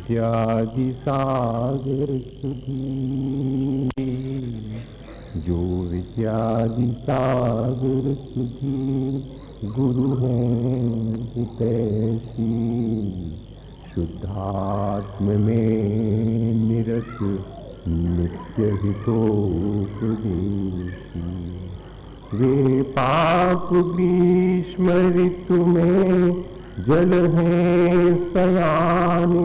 विद्यादि सागर सुधी, जो विद्यादि सागर सुधी गुरु हैं हितैषी, शुद्धात्म में निरत नित्य हितोपदेशी। वे पाप ग्रीष्म ऋतु में जल है सयाने,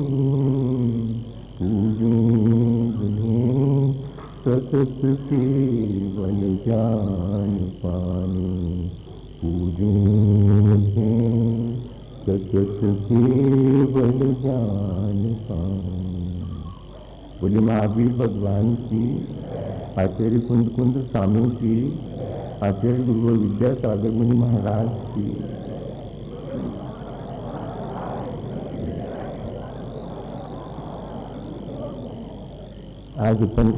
उन्हें सतत केवल ज्ञान पाने, उन्हें सतत केवल ज्ञान पाने। बोले महावीर भगवान की, आचार्य कुंद कुंद स्वामी की, आचार्य गुरु विद्यासागर मुनि महाराज की। आज अपन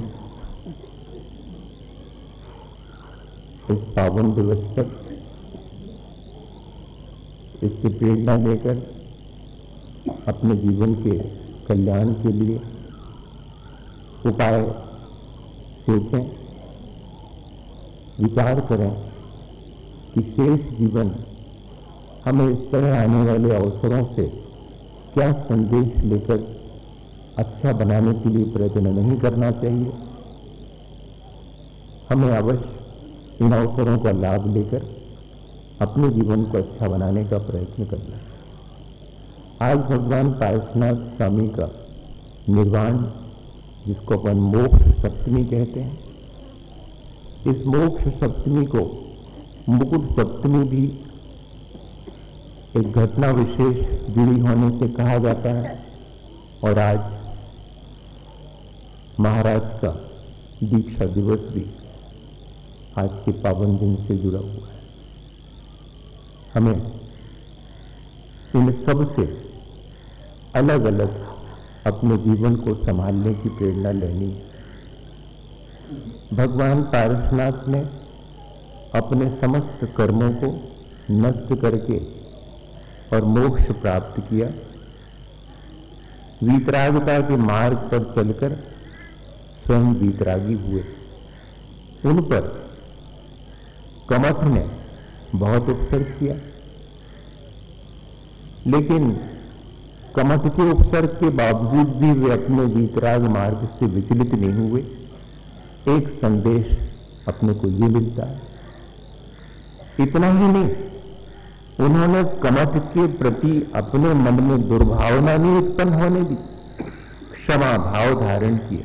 इस पावन दिवस पर इससे प्रेरणा लेकर अपने जीवन के कल्याण के लिए उपाय सोचें, विचार करें कि शेष जीवन हमें इस तरह आने वाले अवसरों से क्या संदेश लेकर अच्छा बनाने के लिए प्रयत्न नहीं करना चाहिए। हमें अवश्य इन अवसरों का लाभ लेकर अपने जीवन को अच्छा बनाने का प्रयत्न करना है। आज भगवान पार्श्वनाथ स्वामी का निर्वाण, जिसको अपन मोक्ष सप्तमी कहते हैं, इस मोक्ष सप्तमी को मुकुट सप्तमी भी एक घटना विशेष जुड़ी होने से कहा जाता है। और आज महाराज का दीक्षा दिवस भी आज के पावन दिन से जुड़ा हुआ है। हमें इन सब से अलग अलग अपने जीवन को संभालने की प्रेरणा लेनी है। भगवान पार्श्वनाथ ने अपने समस्त कर्मों को नष्ट करके और मोक्ष प्राप्त किया। वीतरागता के मार्ग पर चलकर स्वयं वीतरागी हुए। उन पर कमठ ने बहुत उपसर्ग किया, लेकिन कमठ के उपसर्ग के बावजूद भी वे अपने वीतराग मार्ग से विचलित नहीं हुए। एक संदेश अपने को ये मिलता है। इतना ही नहीं, उन्होंने कमठ के प्रति अपने मन में दुर्भावना नहीं उत्पन्न होने दी, क्षमा भाव धारण किया।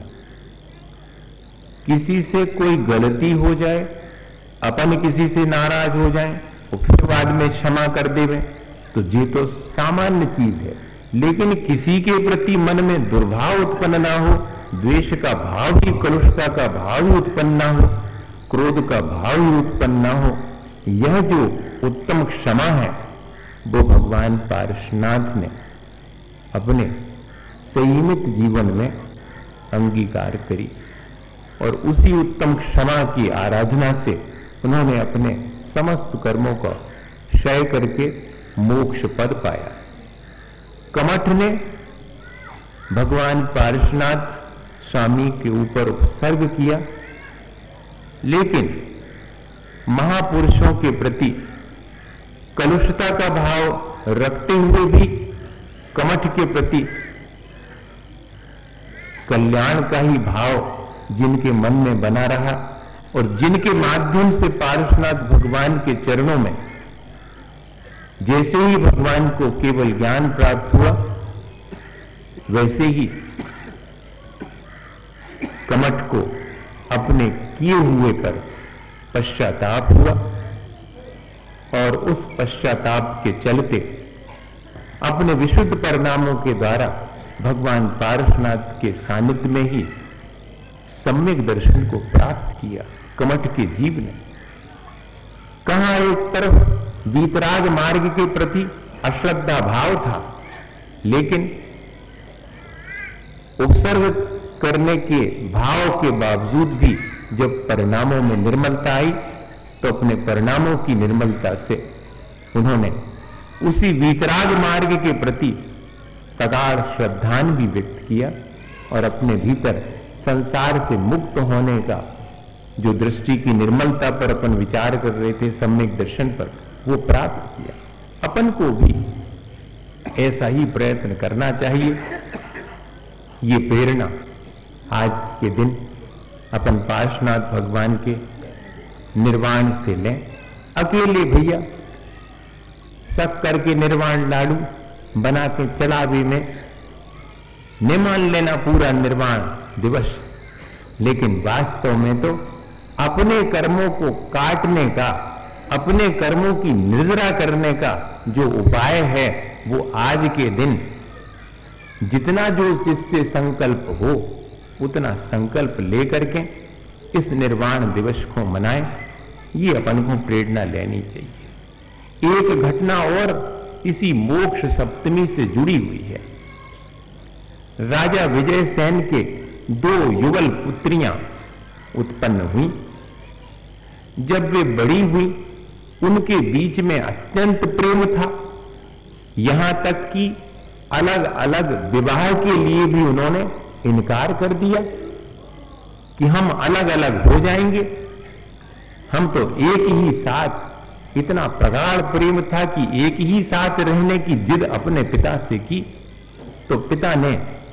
किसी से कोई गलती हो जाए, अपन किसी से नाराज हो जाए, और फिर बाद में क्षमा कर देवे, तो ये तो सामान्य चीज है। लेकिन किसी के प्रति मन में दुर्भाव उत्पन्न ना हो, द्वेष का भाव ही, कलुषता का भाव ही उत्पन्न ना हो, क्रोध का भाव ही उत्पन्न ना हो, यह जो उत्तम क्षमा है, वो भगवान पार्श्वनाथ ने अपने संयमित जीवन में अंगीकार करी। और उसी उत्तम क्षमा की आराधना से उन्होंने अपने समस्त कर्मों का क्षय करके मोक्ष पद पाया। कमठ ने भगवान पार्श्वनाथ स्वामी के ऊपर उपसर्ग किया, लेकिन महापुरुषों के प्रति कलुषता का भाव रखते हुए भी कमठ के प्रति कल्याण का ही भाव जिनके मन में बना रहा, और जिनके माध्यम से पार्श्वनाथ भगवान के चरणों में जैसे ही भगवान को केवल ज्ञान प्राप्त हुआ, वैसे ही कमठ को अपने किए हुए पर पश्चाताप हुआ। और उस पश्चाताप के चलते अपने विशुद्ध परिणामों के द्वारा भगवान पार्श्वनाथ के सानिध्य में ही सम्यक दर्शन को प्राप्त किया। कमठ के जीव ने कहां एक तरफ वीतराग मार्ग के प्रति अश्रद्धा भाव था, लेकिन उपसर्ग करने के भाव के बावजूद भी जब परिणामों में निर्मलता आई, तो अपने परिणामों की निर्मलता से उन्होंने उसी वीतराग मार्ग के प्रति प्रगाढ़ श्रद्धान भी व्यक्त किया और अपने भीतर संसार से मुक्त होने का जो दृष्टि की निर्मलता पर अपन विचार कर रहे थे, सम्यक दर्शन पर, वो प्राप्त किया। अपन को भी ऐसा ही प्रयत्न करना चाहिए। ये प्रेरणा आज के दिन अपन पार्श्वनाथ भगवान के निर्वाण से लें। अकेले भैया सब करके निर्वाण लाडू बना के चढ़ावे में न मान लेना पूरा निर्वाण दिवस, लेकिन वास्तव में तो अपने कर्मों को काटने का, अपने कर्मों की निर्जरा करने का जो उपाय है, वो आज के दिन जितना जो जिससे संकल्प हो उतना संकल्प लेकर के इस निर्वाण दिवस को मनाएं। ये अपन को प्रेरणा लेनी चाहिए। एक घटना और इसी मोक्ष सप्तमी से जुड़ी हुई है। राजा विजयसेन के 2 युगल पुत्रियां उत्पन्न हुई। जब वे बड़ी हुई, उनके बीच में अत्यंत प्रेम था, यहां तक कि अलग अलग विवाह के लिए भी उन्होंने इनकार कर दिया कि हम अलग अलग हो जाएंगे, हम तो एक ही साथ। इतना प्रगाढ़ प्रेम था कि एक ही साथ रहने की जिद अपने पिता से की, तो पिता ने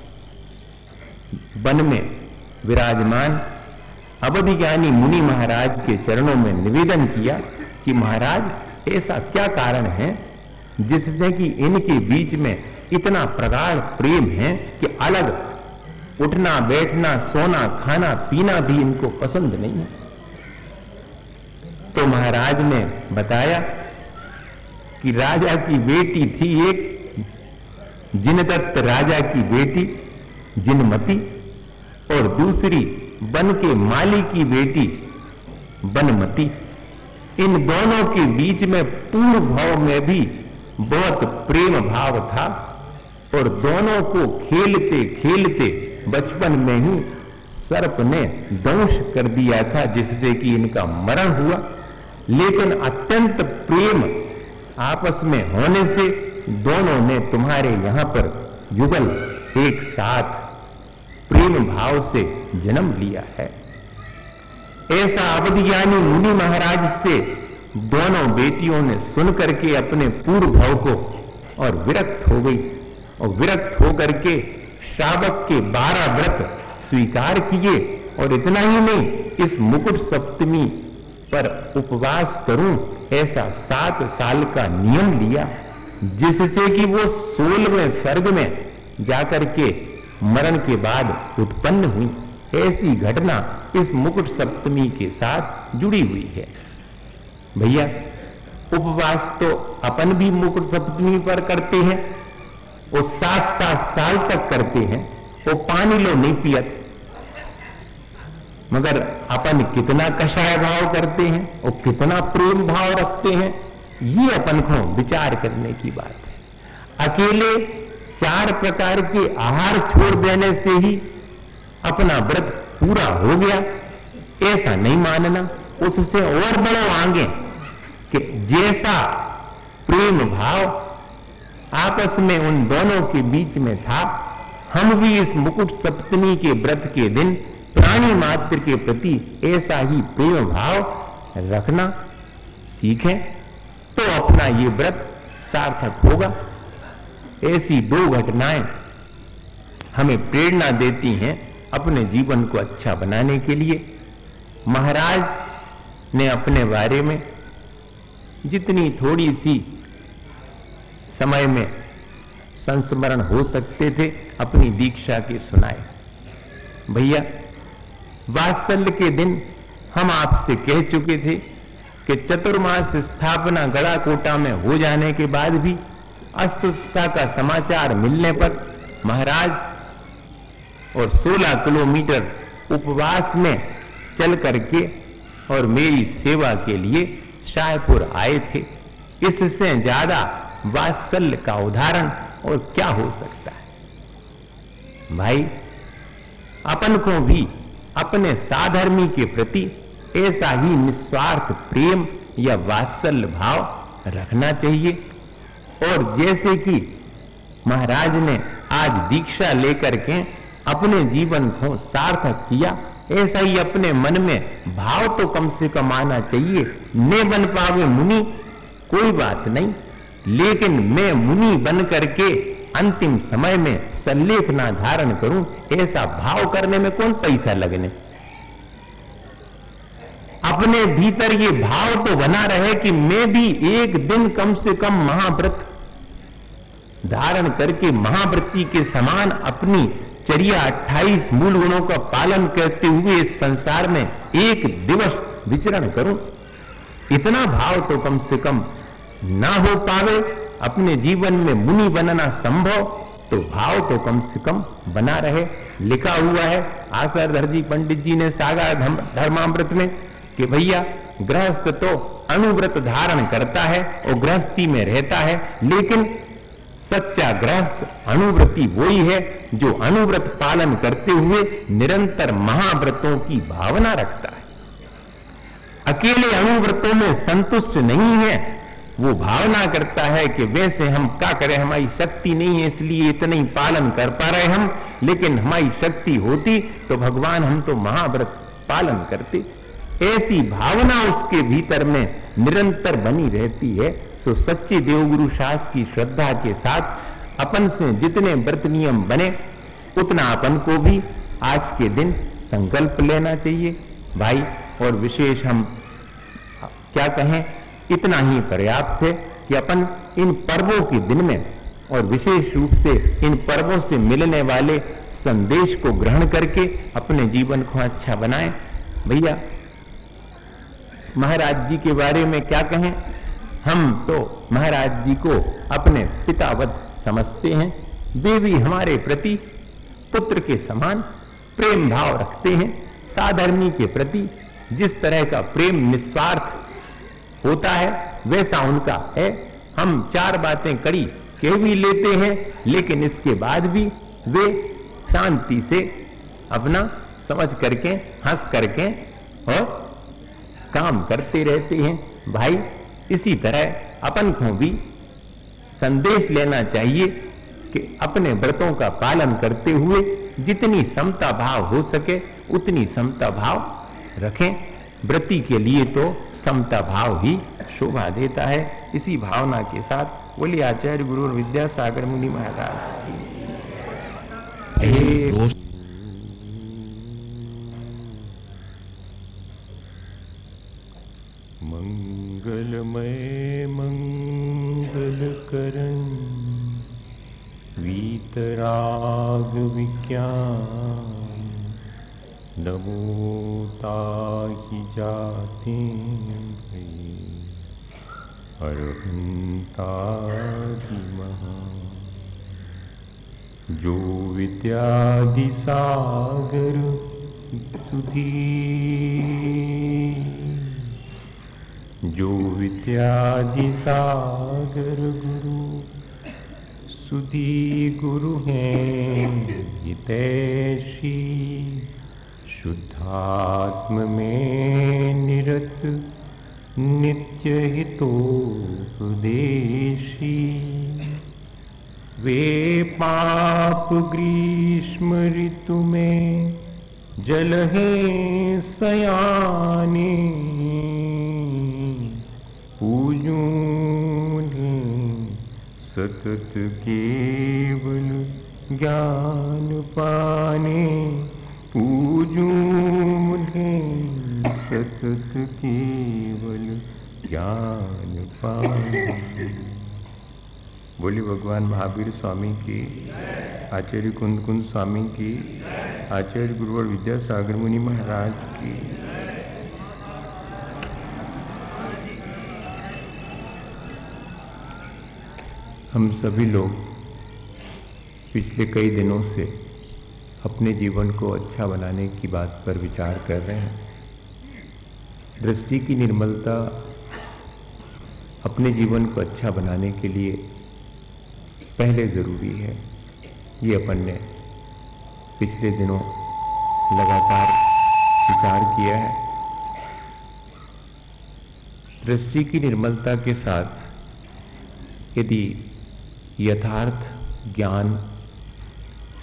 वन में विराजमान अवधि ज्ञानी मुनि महाराज के चरणों में निवेदन किया कि महाराज, ऐसा क्या कारण है जिससे कि इनके बीच में इतना प्रगाढ़ प्रेम है कि अलग उठना बैठना सोना खाना पीना भी इनको पसंद नहीं है। तो महाराज ने बताया कि राजा की बेटी थी एक, जिनदत्त राजा की बेटी जिनमती, और दूसरी वन के माली की बेटी बनमती। इन दोनों के बीच में पूर्व भाव में भी बहुत प्रेम भाव था और दोनों को खेलते खेलते बचपन में ही सर्प ने दंश कर दिया था, जिससे कि इनका मरण हुआ। लेकिन अत्यंत प्रेम आपस में होने से दोनों ने तुम्हारे यहां पर युगल एक साथ प्रेम भाव से जन्म लिया है। ऐसा अवधि ज्ञानी मुनि महाराज से दोनों बेटियों ने सुन करके अपने पूर्व भाव को और विरक्त हो गई, और विरक्त होकर के श्रावक के 12 व्रत स्वीकार किए। और इतना ही नहीं, इस मुकुट सप्तमी पर उपवास करूं ऐसा 7 साल का नियम लिया, जिससे कि वो 16वें स्वर्ग में जाकर के मरण के बाद उत्पन्न हुई। ऐसी घटना इस मुकुट सप्तमी के साथ जुड़ी हुई है। भैया, उपवास तो अपन भी मुकुट सप्तमी पर करते हैं, वो 7-7 साल तक करते हैं, वो पानी लो नहीं पियत, मगर अपन कितना कषाय भाव करते हैं और कितना प्रेम भाव रखते हैं, ये अपन को विचार करने की बात है। अकेले 4 प्रकार के आहार छोड़ देने से ही अपना व्रत पूरा हो गया, ऐसा नहीं मानना। उससे और बढ़ो आगे कि जैसा प्रेम भाव आपस में उन दोनों के बीच में था, हम भी इस मुकुट सप्तमी के व्रत के दिन प्राणी मात्र के प्रति ऐसा ही प्रेम भाव रखना सीखें, तो अपना ये व्रत सार्थक होगा। ऐसी 2 घटनाएं हमें प्रेरणा देती हैं अपने जीवन को अच्छा बनाने के लिए। महाराज ने अपने बारे में जितनी थोड़ी सी समय में संस्मरण हो सकते थे अपनी दीक्षा के सुनाए। भैया, वात्सल्य के दिन हम आपसे कह चुके थे कि चतुर्मास स्थापना गढ़ाकोटा में हो जाने के बाद भी अस्वस्थता का समाचार मिलने पर महाराज और 16 किलोमीटर उपवास में चल करके और मेरी सेवा के लिए शाहपुर आए थे। इससे ज्यादा वात्सल्य का उदाहरण और क्या हो सकता है। भाई, अपन को भी अपने साधर्मी के प्रति ऐसा ही निस्वार्थ प्रेम या वात्सल्य भाव रखना चाहिए। और जैसे कि महाराज ने आज दीक्षा लेकर के अपने जीवन को सार्थक किया। ऐसा ही अपने मन में भाव तो कम से कम आना चाहिए। न बन पावे मुनि कोई बात नहीं, लेकिन मैं मुनि बन करके अंतिम समय में सल्लेख ना धारण करूं, ऐसा भाव करने में कौन पैसा लगने। अपने भीतर ये भाव तो बना रहे कि मैं भी एक दिन कम से कम महाव्रत धारण करके महाव्रती के समान अपनी चर्या 28 मूल गुणों का पालन करते हुए इस संसार में एक दिवस विचरण करूं। इतना भाव तो कम से कम ना हो पावे, अपने जीवन में मुनि बनना संभव, तो भाव तो कम से कम बना रहे। लिखा हुआ है आसरधर जी पंडित जी ने सागर धर्मामृत में कि भैया गृहस्थ तो अनुव्रत धारण करता है और गृहस्थी में रहता है, लेकिन सच्चा गृहस्थ अनुव्रती वही है जो अनुव्रत पालन करते हुए निरंतर महाव्रतों की भावना रखता है। अकेले अनुव्रतों में संतुष्ट नहीं है, वो भावना करता है कि वैसे हम क्या करें, हमारी शक्ति नहीं है इसलिए इतना ही पालन कर पा रहे हम, लेकिन हमारी शक्ति होती तो भगवान हम तो महाव्रत पालन करते। ऐसी भावना उसके भीतर में निरंतर बनी रहती है। सो सच्चे देवगुरु शास्त्र की श्रद्धा के साथ अपन से जितने व्रत नियम बने उतना अपन को भी आज के दिन संकल्प लेना चाहिए भाई। और विशेष हम क्या कहें, इतना ही पर्याप्त है कि अपन इन पर्वों के दिन में और विशेष रूप से इन पर्वों से मिलने वाले संदेश को ग्रहण करके अपने जीवन को अच्छा बनाएं। भैया महाराज जी के बारे में क्या कहें, हम तो महाराज जी को अपने पितावत समझते हैं। वे भी हमारे प्रति पुत्र के समान प्रेम भाव रखते हैं। साधर्मी के प्रति जिस तरह का प्रेम निस्वार्थ होता है वैसा उनका है। हम चार बातें कड़ी कह भी लेते हैं, लेकिन इसके बाद भी वे शांति से अपना समझ करके हंस करके और काम करते रहते हैं। भाई इसी तरह अपन को भी संदेश लेना चाहिए कि अपने व्रतों का पालन करते हुए जितनी समता भाव हो सके उतनी समता भाव रखें। व्रती के लिए तो समता भाव ही शोभा देता है। इसी भावना के साथ बोलिए आचार्य गुरु और विद्यासागर मुनि महाराज की। मंगलमय मंगलकरण वीतराग विज्ञान नमो ताहि जाते भई अरहंतादि महा जो विद्यादि सागर सुधी जो विद्यादि सागर गुरु सुधी गुरु हैं हितैषी शुद्धात्म में निरत नित्य हितोपदेशी वे पाप ग्रीष्म ऋतु में जल हैं सयाने पूजूं सतत केवल ज्ञान पाने पूजूं सतत केवल ज्ञान पाने। बोली भगवान महावीर स्वामी की, आचार्य कुंद कुंद स्वामी की, आचार्य गुरु और विद्यासागर मुनि महाराज की। हम सभी लोग पिछले कई दिनों से अपने जीवन को अच्छा बनाने की बात पर विचार कर रहे हैं। दृष्टि की निर्मलता अपने जीवन को अच्छा बनाने के लिए पहले जरूरी है। ये अपन ने पिछले दिनों लगातार विचार किया है। दृष्टि की निर्मलता के साथ यदि यथार्थ ज्ञान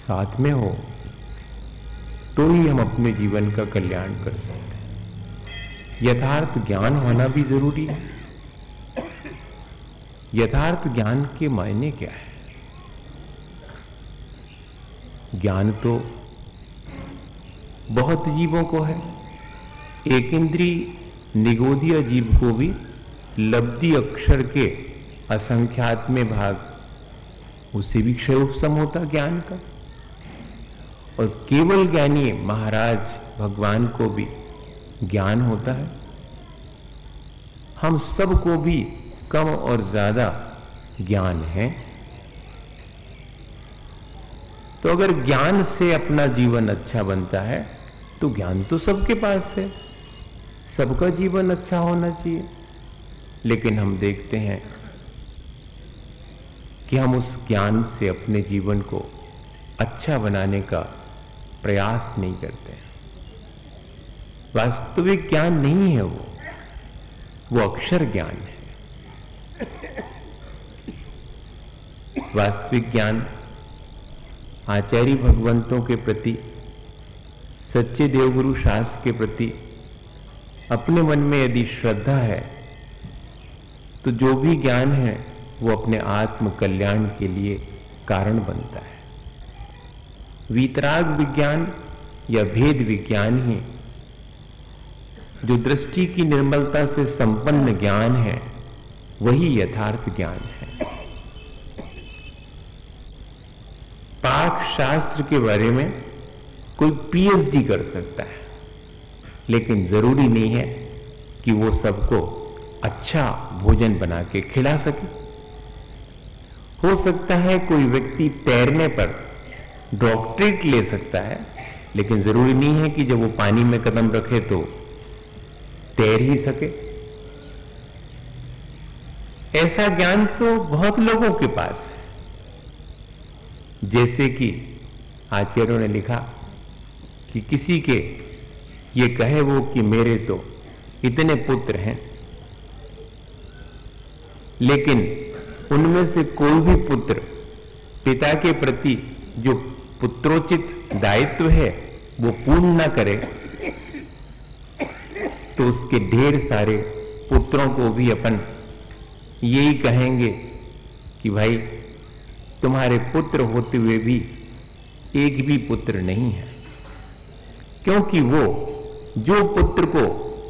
साथ में हो तो ही हम अपने जीवन का कल्याण कर सकते हैं। यथार्थ ज्ञान होना भी जरूरी है। यथार्थ ज्ञान के मायने क्या है? ज्ञान तो बहुत जीवों को है। एक इंद्रिय निगोदीय जीव को भी लब्धि अक्षर के असंख्यात्म भाग, उससे भी क्षय उपशम होता ज्ञान का। और केवल ज्ञानी महाराज भगवान को भी ज्ञान होता है। हम सबको भी कम और ज्यादा ज्ञान है। तो अगर ज्ञान से अपना जीवन अच्छा बनता है तो ज्ञान तो सबके पास है, सबका जीवन अच्छा होना चाहिए। लेकिन हम देखते हैं कि हम उस ज्ञान से अपने जीवन को अच्छा बनाने का प्रयास नहीं करते हैं। वास्तविक ज्ञान नहीं है वो अक्षर ज्ञान है। वास्तविक ज्ञान आचार्य भगवंतों के प्रति, सच्चे देवगुरु शास्त्र के प्रति अपने मन में यदि श्रद्धा है तो जो भी ज्ञान है वो अपने आत्म कल्याण के लिए कारण बनता है। वीतराग विज्ञान या भेद विज्ञान ही जो दृष्टि की निर्मलता से संपन्न ज्ञान है, वही यथार्थ ज्ञान है। पाक शास्त्र के बारे में कोई पीएचडी कर सकता है, लेकिन जरूरी नहीं है कि वो सबको अच्छा भोजन बना के खिला सके। हो सकता है कोई व्यक्ति तैरने पर डॉक्टरेट ले सकता है, लेकिन जरूरी नहीं है कि जब वो पानी में कदम रखे तो तैर ही सके। ऐसा ज्ञान तो बहुत लोगों के पास है। जैसे कि आचार्यों ने लिखा कि किसी के ये कहे वो कि मेरे तो इतने पुत्र हैं, लेकिन उनमें से कोई भी पुत्र पिता के प्रति जो पुत्रोचित दायित्व है वो पूर्ण न करे, तो उसके ढेर सारे पुत्रों को भी अपन यही कहेंगे कि भाई तुम्हारे पुत्र होते हुए भी एक भी पुत्र नहीं है, क्योंकि वो जो पुत्र को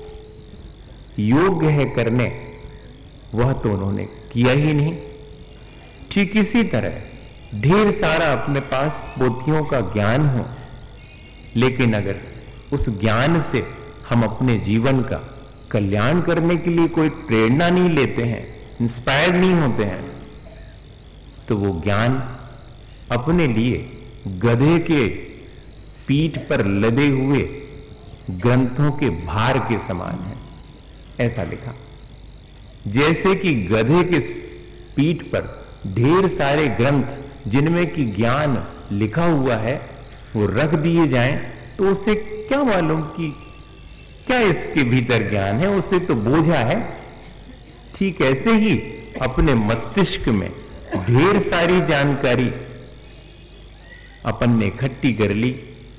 योग्य है करने वह तो उन्होंने किया ही नहीं। ठीक इसी तरह ढेर सारा अपने पास पोथियों का ज्ञान हो, लेकिन अगर उस ज्ञान से हम अपने जीवन का कल्याण करने के लिए कोई प्रेरणा नहीं लेते हैं, इंस्पायर्ड नहीं होते हैं, तो वो ज्ञान अपने लिए गधे के पीठ पर लदे हुए ग्रंथों के भार के समान है। ऐसा लिखा। जैसे कि गधे के पीठ पर ढेर सारे ग्रंथ जिनमें कि ज्ञान लिखा हुआ है वो रख दिए जाएं, तो उसे क्या मालूम कि क्या इसके भीतर ज्ञान है, उसे तो बोझा है। ठीक ऐसे ही अपने मस्तिष्क में ढेर सारी जानकारी अपन ने इकट्ठी कर ली,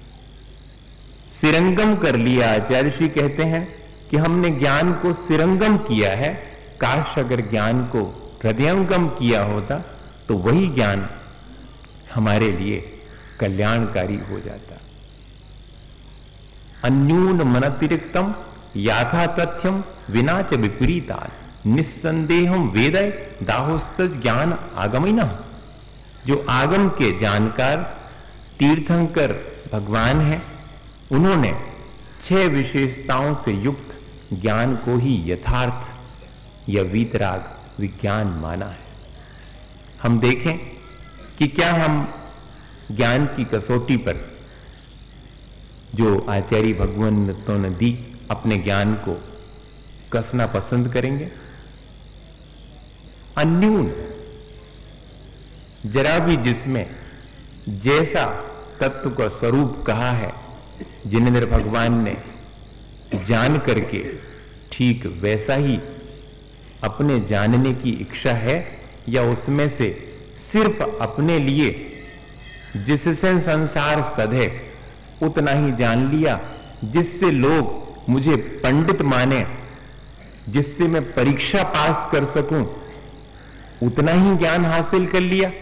सिरंगम कर लिया। आचार्य श्री कहते हैं कि हमने ज्ञान को सिरंगम किया है। काश अगर ज्ञान को हृदयंगम किया होता तो वही ज्ञान हमारे लिए कल्याणकारी हो जाता। अन्यून मनतिरिक्तम याथा तथ्यम विना च विपरीतात् निस्संदेहम वेदय दाहोस्त ज्ञान आगमिना। जो आगम के जानकार तीर्थंकर भगवान हैं, उन्होंने 6 विशेषताओं से युक्त ज्ञान को ही यथार्थ या वीतराग विज्ञान माना है। हम देखें कि क्या हम ज्ञान की कसौटी पर जो आचार्य भगवंतों ने दी अपने ज्ञान को कसना पसंद करेंगे। अन्यून, जरा भी जिसमें जैसा तत्व का स्वरूप कहा है जिनेंद्र भगवान ने जान करके ठीक वैसा ही अपने जानने की इच्छा है, या उसमें से सिर्फ अपने लिए जिससे संसार सधे उतना ही जान लिया, जिससे लोग मुझे पंडित माने, जिससे मैं परीक्षा पास कर सकूं, उतना ही ज्ञान हासिल कर लिया।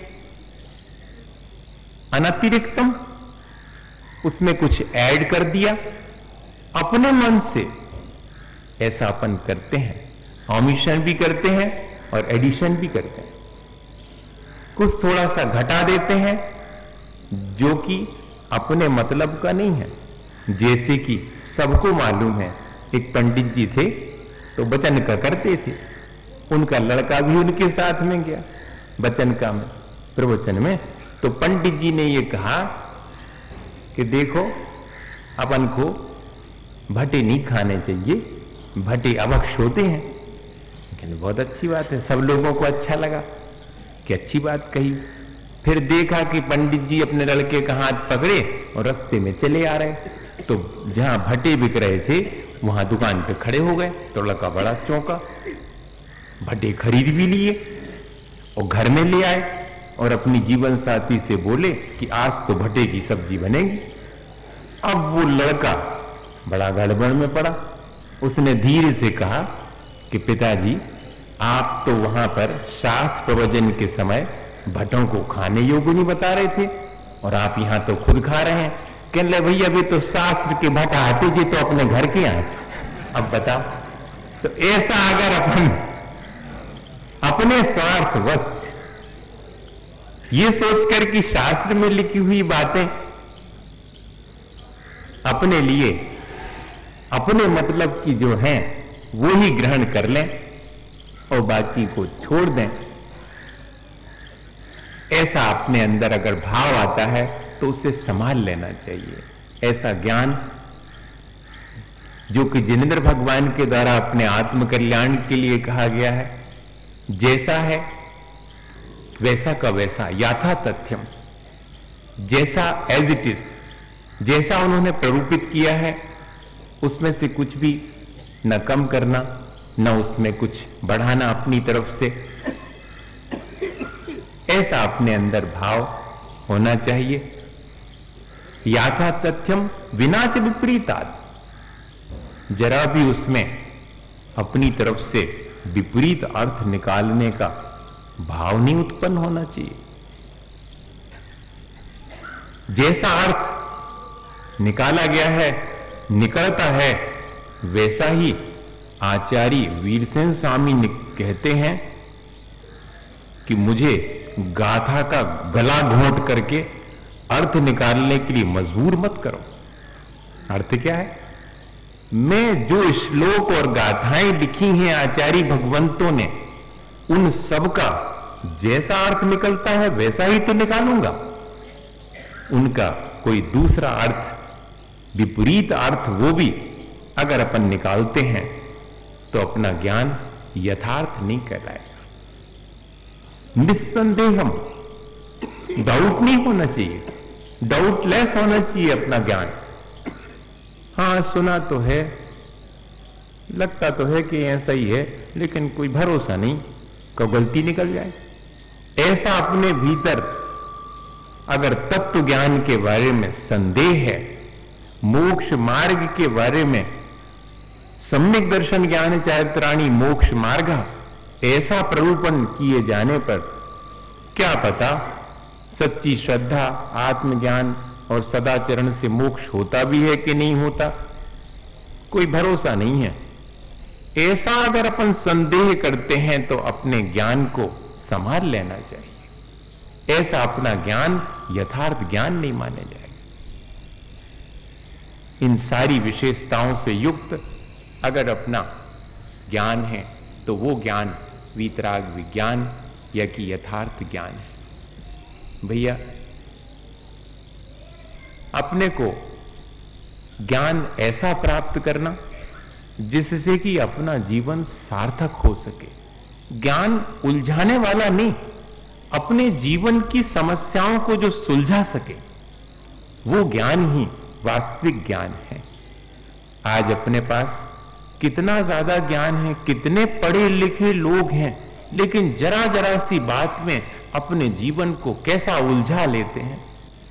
अनतिरिक्तम उसमें कुछ ऐड कर दिया अपने मन से। ऐसा अपन करते हैं, ऑमिशन भी करते हैं और एडिशन भी करते हैं। कुछ थोड़ा सा घटा देते हैं जो कि अपने मतलब का नहीं है। जैसे कि सबको मालूम है, एक पंडित जी थे तो वचन का करते थे, उनका लड़का भी उनके साथ में गया वचन का में, प्रवचन में। तो पंडित जी ने यह कहा कि देखो, अपन को भटे नहीं खाने चाहिए, भटे अवक्ष होते हैं। लेकिन बहुत अच्छी बात है, सब लोगों को अच्छा लगा कि अच्छी बात कही। फिर देखा कि पंडित जी अपने लड़के का हाथ पकड़े और रास्ते में चले आ रहे, तो जहां भटे बिक रहे थे वहां दुकान पे खड़े हो गए। तो लड़का बड़ा चौंका, भटे खरीद भी लिए और घर में ले आए और अपनी जीवन साथी से बोले कि आज तो भटे की सब्जी बनेगी। अब वो लड़का बड़ा गड़बड़ में पड़ा। उसने धीरे से कहा कि पिताजी, आप तो वहां पर शास्त्र प्रवचन के समय भटों को खाने योग्य नहीं बता रहे थे और आप यहां तो खुद खा रहे हैं। कहने लगे, भैया अभी तो शास्त्र के भट आते जी तो अपने घर के आए। अब बताओ, तो ऐसा अगर अपन अपने स्वार्थवश ये सोचकर कि शास्त्र में लिखी हुई बातें अपने लिए, अपने मतलब की जो हैं वो ही ग्रहण कर लें और बाकी को छोड़ दें, ऐसा अपने अंदर अगर भाव आता है तो उसे संभाल लेना चाहिए। ऐसा ज्ञान जो कि जिनेंद्र भगवान के द्वारा अपने आत्मकल्याण के लिए कहा गया है, जैसा है वैसा का वैसा, याथा तथ्यम, जैसा एज इट इज, जैसा उन्होंने प्ररूपित किया है उसमें से कुछ भी न कम करना न उसमें कुछ बढ़ाना अपनी तरफ से, ऐसा अपने अंदर भाव होना चाहिए। याथा तथ्यम विना च विपरीतात्, जरा भी उसमें अपनी तरफ से विपरीत अर्थ निकालने का भाव नहीं उत्पन्न होना चाहिए। जैसा अर्थ निकाला गया है, निकलता है, वैसा ही आचार्य वीरसेन स्वामी कहते हैं कि मुझे गाथा का गला घोंट करके अर्थ निकालने के लिए मजबूर मत करो। अर्थ क्या है? मैं जो श्लोक और गाथाएं लिखी हैं आचार्य भगवंतों ने, उन सब का जैसा अर्थ निकलता है वैसा ही तो निकालूंगा। उनका कोई दूसरा अर्थ, विपरीत अर्थ, वो भी अगर अपन निकालते हैं तो अपना ज्ञान यथार्थ नहीं कहलाएगा। निस्संदेहम, डाउट नहीं होना चाहिए, डाउटलेस होना चाहिए अपना ज्ञान। हां, सुना तो है, लगता तो है कि ऐसा ही है, लेकिन कोई भरोसा नहीं, कब गलती निकल जाए। ऐसा अपने भीतर अगर तत्व ज्ञान के बारे में संदेह है, मोक्ष मार्ग के बारे में, सम्यक दर्शन ज्ञान चारित्राणी मोक्ष मार्ग, ऐसा प्ररूपण किए जाने पर क्या पता सच्ची श्रद्धा, आत्मज्ञान और सदाचरण से मोक्ष होता भी है कि नहीं होता, कोई भरोसा नहीं है। ऐसा अगर अपन संदेह करते हैं तो अपने ज्ञान को संभाल लेना चाहिए। ऐसा अपना ज्ञान यथार्थ ज्ञान नहीं माने जाएगा। इन सारी विशेषताओं से युक्त अगर अपना ज्ञान है तो वो ज्ञान वीतराग विज्ञान या कि यथार्थ ज्ञान है। भैया, अपने को ज्ञान ऐसा प्राप्त करना जिससे कि अपना जीवन सार्थक हो सके। ज्ञान उलझाने वाला नहीं, अपने जीवन की समस्याओं को जो सुलझा सके, वो ज्ञान ही वास्तविक ज्ञान है। आज अपने पास कितना ज्यादा ज्ञान है, कितने पढ़े लिखे लोग हैं, लेकिन जरा जरा सी बात में अपने जीवन को कैसा उलझा लेते हैं।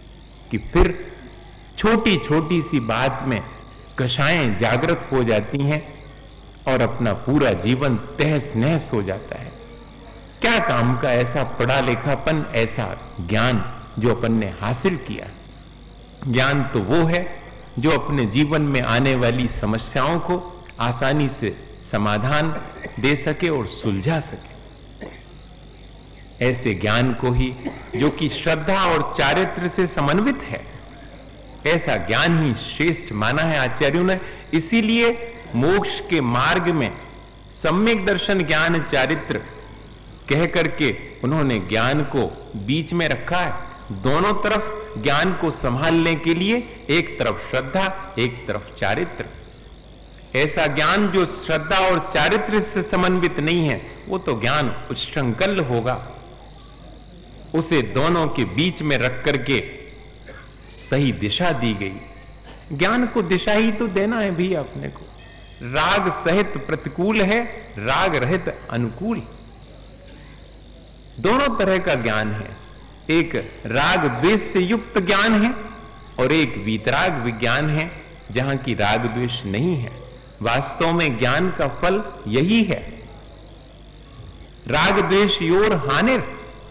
कि फिर छोटी छोटी सी बात में कषायें जागृत हो जाती हैं और अपना पूरा जीवन तहस नहस हो जाता है। क्या काम का ऐसा पढ़ा लिखापन, ऐसा ज्ञान जो अपन ने हासिल किया। ज्ञान तो वो है जो अपने जीवन में आने वाली समस्याओं को आसानी से समाधान दे सके और सुलझा सके। ऐसे ज्ञान को ही, जो कि श्रद्धा और चारित्र से समन्वित है, ऐसा ज्ञान ही श्रेष्ठ माना है आचार्यों ने। इसीलिए मोक्ष के मार्ग में सम्यक दर्शन ज्ञान चारित्र कह करके उन्होंने ज्ञान को बीच में रखा है। दोनों तरफ ज्ञान को संभालने के लिए, एक तरफ श्रद्धा, एक तरफ चारित्र। ऐसा ज्ञान जो श्रद्धा और चारित्र से समन्वित नहीं है, वो तो ज्ञान उच्छृंखल होगा। उसे दोनों के बीच में रख करके सही दिशा दी गई। ज्ञान को दिशा ही तो देना है भी अपने को। राग सहित प्रतिकूल है, राग रहित अनुकूल। दोनों तरह का ज्ञान है। एक राग द्वेष से युक्त ज्ञान है और एक वीतराग विज्ञान है जहां की राग द्वेष नहीं है। वास्तव में ज्ञान का फल यही है। राग द्वेष योर हानिर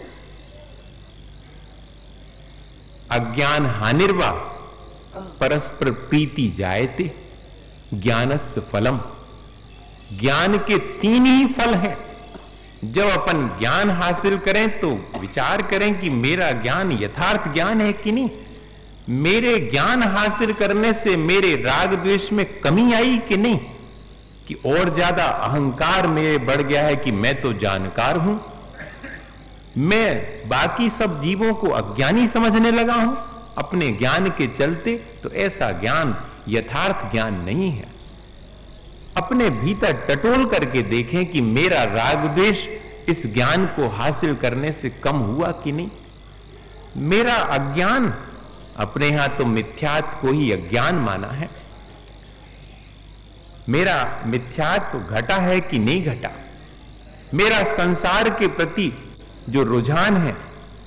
अज्ञान हानिर्वा परस्पर प्रीति जायते ज्ञानस्य फलम। ज्ञान के 3 ही फल हैं। जब अपन ज्ञान हासिल करें तो विचार करें कि मेरा ज्ञान यथार्थ ज्ञान है कि नहीं। मेरे ज्ञान हासिल करने से मेरे राग द्वेष में कमी आई कि नहीं, कि और ज्यादा अहंकार मेरे बढ़ गया है कि मैं तो जानकार हूं, मैं बाकी सब जीवों को अज्ञानी समझने लगा हूं अपने ज्ञान के चलते। तो ऐसा ज्ञान यथार्थ ज्ञान नहीं है। अपने भीतर टटोल करके देखें कि मेरा राग द्वेष इस ज्ञान को हासिल करने से कम हुआ कि नहीं। मेरा अज्ञान, अपने यहां तो मिथ्यात्व को ही अज्ञान माना है, मेरा मिथ्यात्व घटा है कि नहीं घटा। मेरा संसार के प्रति जो रुझान है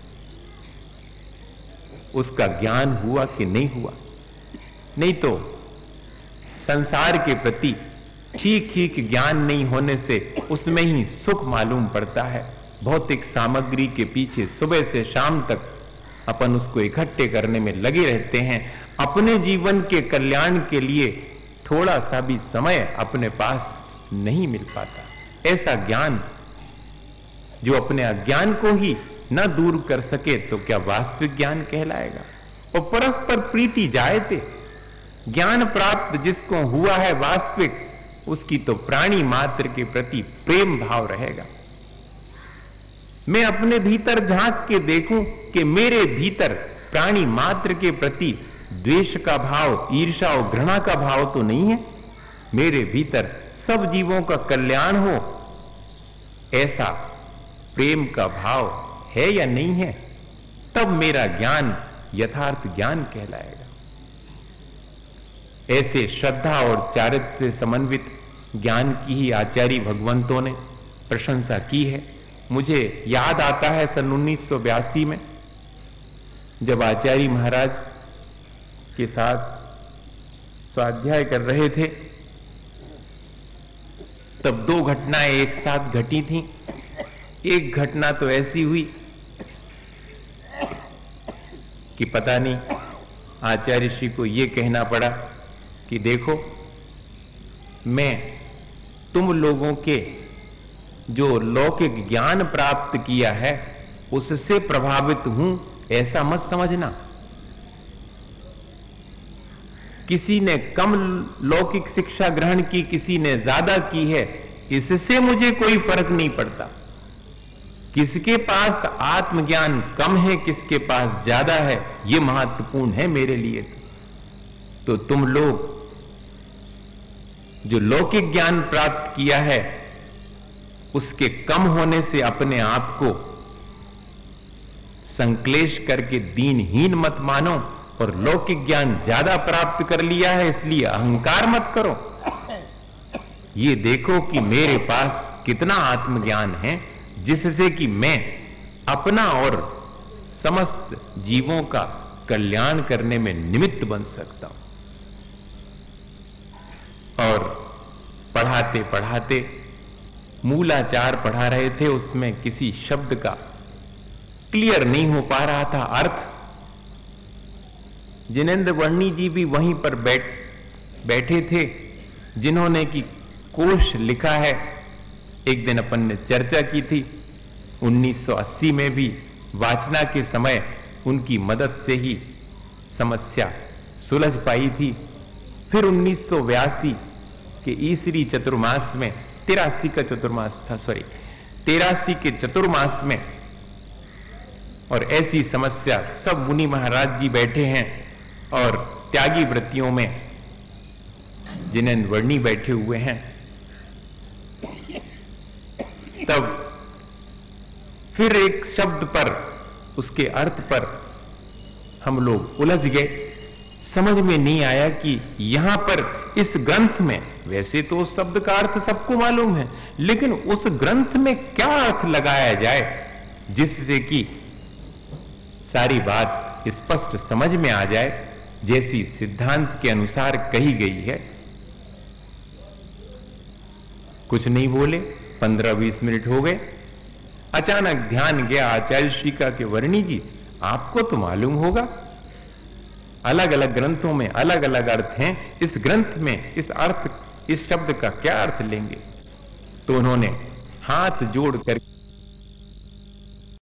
उसका ज्ञान हुआ कि नहीं हुआ। नहीं तो संसार के प्रति ठीक ठीक ज्ञान नहीं होने से उसमें ही सुख मालूम पड़ता है। भौतिक सामग्री के पीछे सुबह से शाम तक अपन उसको इकट्ठे करने में लगे रहते हैं। अपने जीवन के कल्याण के लिए थोड़ा सा भी समय अपने पास नहीं मिल पाता। ऐसा ज्ञान जो अपने अज्ञान को ही न दूर कर सके तो क्या वास्तविक ज्ञान कहलाएगा। और परस्पर प्रीति जायते, ज्ञान प्राप्त जिसको हुआ है वास्तविक, उसकी तो प्राणी मात्र के प्रति प्रेम भाव रहेगा। मैं अपने भीतर झांक के देखूं कि मेरे भीतर प्राणी मात्र के प्रति द्वेष का भाव, ईर्ष्या और घृणा का भाव तो नहीं है। मेरे भीतर सब जीवों का कल्याण हो ऐसा प्रेम का भाव है या नहीं है, तब मेरा ज्ञान यथार्थ ज्ञान कहलाएगा। ऐसे श्रद्धा और चारित्र से समन्वित ज्ञान की ही आचार्य भगवंतों ने प्रशंसा की है। मुझे याद आता है सन 1982 में जब आचार्य महाराज के साथ स्वाध्याय कर रहे थे, तब 2 घटनाएं एक साथ घटी थीं। एक घटना तो ऐसी हुई कि पता नहीं आचार्य श्री को यह कहना पड़ा कि देखो, मैं तुम लोगों के जो लौकिक ज्ञान प्राप्त किया है उससे प्रभावित हूं, ऐसा मत समझना। किसी ने कम लौकिक शिक्षा ग्रहण की, किसी ने ज्यादा की है, इससे मुझे कोई फर्क नहीं पड़ता। किसके पास आत्मज्ञान कम है, किसके पास ज्यादा है, यह महत्वपूर्ण है मेरे लिए। तो तुम लोग जो लौकिक ज्ञान प्राप्त किया है उसके कम होने से अपने आप को संक्लेश करके दीनहीन मत मानो, और लौकिक ज्ञान ज्यादा प्राप्त कर लिया है इसलिए अहंकार मत करो। ये देखो कि मेरे पास कितना आत्मज्ञान है जिससे कि मैं अपना और समस्त जीवों का कल्याण करने में निमित्त बन सकता हूं। और पढ़ाते पढ़ाते मूलाचार पढ़ा रहे थे, उसमें किसी शब्द का क्लियर नहीं हो पा रहा था अर्थ। जिनेंद्र वर्णी जी भी वहीं पर बैठे थे, जिन्होंने कि कोश लिखा है। एक दिन अपन ने चर्चा की थी, 1980 में भी वाचना के समय उनकी मदद से ही समस्या सुलझ पाई थी। फिर 1982 के ईसरी चतुर्मास में, 83 का चतुर्मास था, 83 के चतुर्मास में, और ऐसी समस्या सब मुनि महाराज जी बैठे हैं और त्यागी वृत्तियों में जिनेंद्र वर्णी बैठे हुए हैं। तब फिर एक शब्द पर, उसके अर्थ पर हम लोग उलझ गए। समझ में नहीं आया कि यहां पर इस ग्रंथ में, वैसे तो उस शब्द का अर्थ सबको मालूम है, लेकिन उस ग्रंथ में क्या अर्थ लगाया जाए जिससे कि सारी बात स्पष्ट समझ में आ जाए, जैसी सिद्धांत के अनुसार कही गई है। कुछ नहीं बोले, 15-20 मिनट हो गए। अचानक ध्यान गया आचार्य श्री का कि वर्णी जी, आपको तो मालूम होगा, अलग अलग ग्रंथों में अलग अलग अर्थ हैं, इस ग्रंथ में इस शब्द का क्या अर्थ लेंगे? तो उन्होंने हाथ जोड़ कर